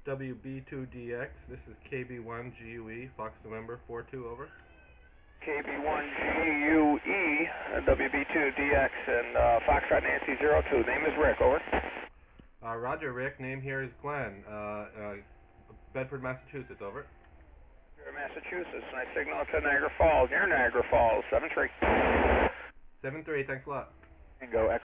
WB2DX. This is KB1GUE, Fox November 42, over. KB1GUE, WB2DX, and Foxtrot Nancy 02. Name is Rick, over. Roger, Rick. Name here is Glenn. Bedford, Massachusetts, over. Massachusetts. Nice signal to Niagara Falls. Near Niagara Falls. 7-3. 7-3, thanks a lot. Bingo.